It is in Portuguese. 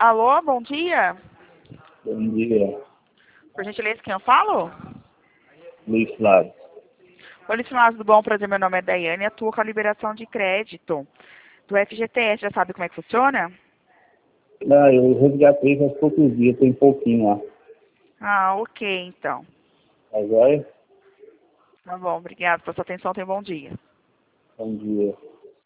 Alô, bom dia. Bom dia, Por gentileza, quem eu falo? Luiz Flávio. Oi, Luiz Flávio, tudo bom? Prazer, meu nome é Daiane e atuo com a liberação de crédito do FGTS. Já sabe como é que funciona? Não, eu resgatei faz poucos dias, tem pouquinho lá. Ah, ok, então. Tá joia? Tá bom, obrigado pela sua atenção. Tenha um bom dia. Bom dia.